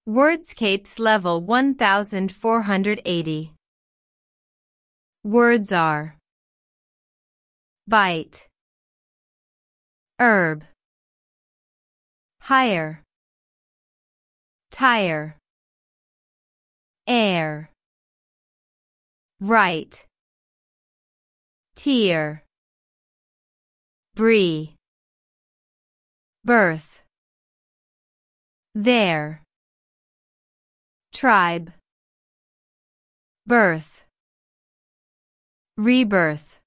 Wordscapes level 1480. Words are bite, herb, hire, tire, air, right, tear, brie, birth, there, tribe, birth, rebirth.